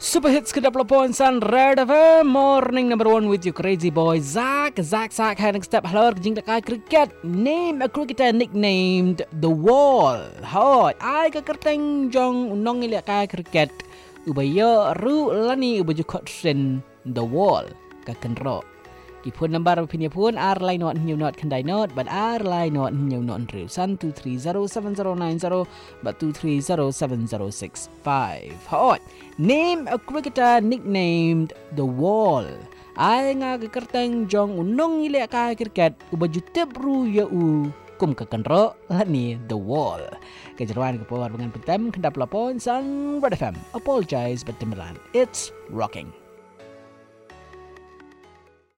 Super hits ke 20 Sun Red FM Morning number 1 with you crazy boy Zach heading step halor jing dekai cricket name a cricketer nicknamed The Wall. Hoi ai ka kerteng jong unong ile kai cricket ubaya ru lani ubaju kot sen The Wall ka kenro. Ki pun number opinion pun ar line not new not kendai not but ar line not new not real sun 230790 but 230765. Hoi name a cricketer nicknamed The Wall. Ai nga ke kerteng jong unong ile ka cricket ubaju tebru ya u kum ke kenro lani The Wall. Kejeruan ke power dengan petem kendap lapon sang Red FM. Apologize but timbalan. It's rocking.